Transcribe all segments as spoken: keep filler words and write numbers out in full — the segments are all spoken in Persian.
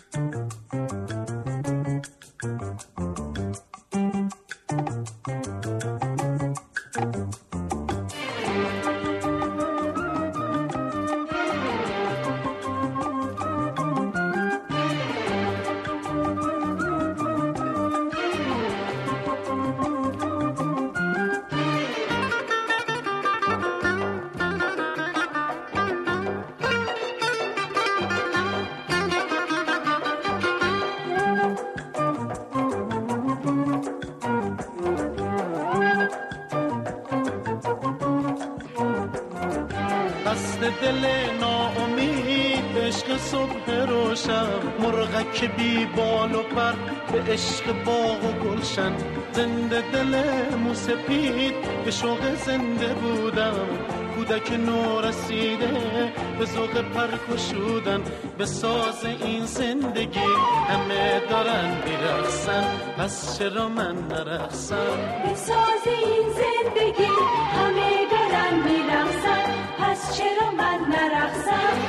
دل ناامید به عشق صبح روشن، مرغک بی بال و پر به عشق باغ و گلشن. زنده دل موسپید به شوق زنده بودم، کودک نو رسیده به ذوق پر کشودن. به ساز این زندگی همه دارن میرقصن، پس چرا من نرقصم؟ به ساز این زندگی همه دارن میرقصن، پس چرا من نرقصم؟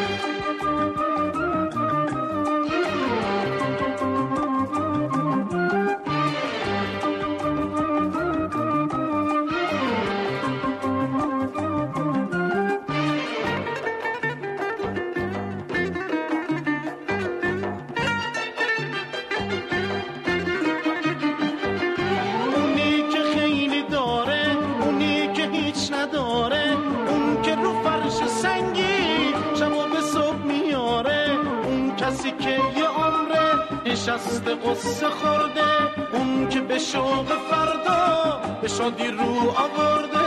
نشسته قصه خورده، اون که به شوق فردا به شادی رو آورده.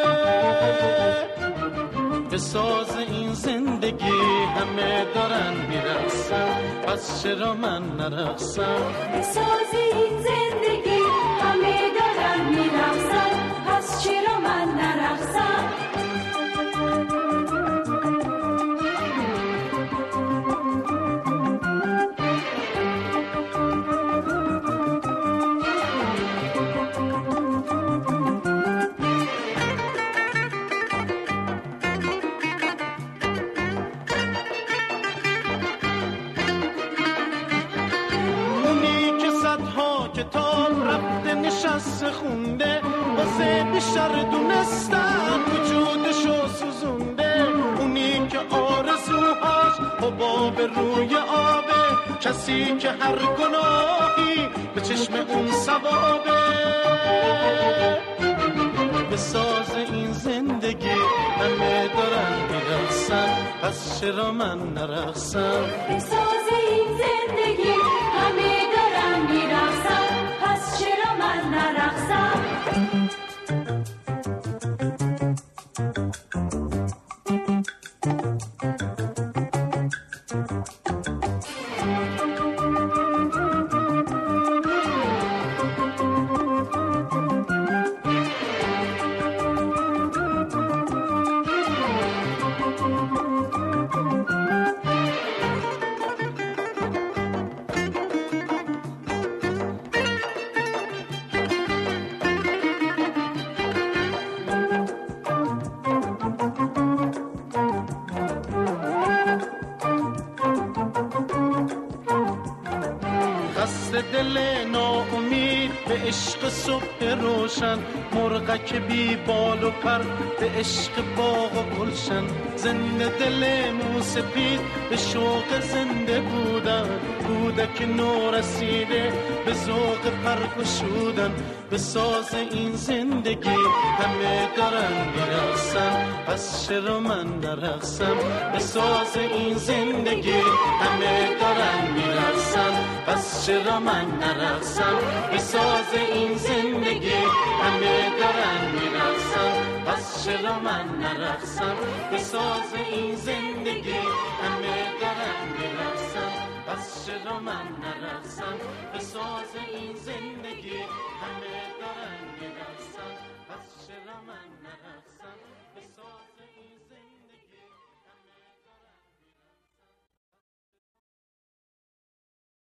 به ساز این زندگی همه دارن میرقصن، پس چرا من نرقصم؟ به ساز این زندگی همه دارن میرقصن، پس چرا من نرقصم؟ خونده واسه بیشتر دونستن وجودشو سوزونده. اونی که آرزوهاش حباب روی آبه، کسی که هر گناهی به چشم اون ثوابه. به ساز این زندگی همه دارن میرقصن، پس چرا من نرقصم؟ به ساز این زندگی همه دارن میرقصن، پس چرا من نرقصم؟ دل ناامید به عشق صبح روشن، مرغک بی بال و پر به عشق باغ و گلشن. زنده دل موسپید به شوق زنده بودن، کودک نو رسیده به ذوق پر گشودن. به ساز این زندگی همه دارن میرقصن، پس چرا من نرقصم؟ به ساز این زندگی همه دارن میرقصن، پس چرا من نرقصم؟ به ساز این زندگی همه دارن میرقصن، پس چرا من نرقصم؟ به ساز این زندگی همه دارن میرقصن، پس چرا من نرقصم؟ به ساز این زندگی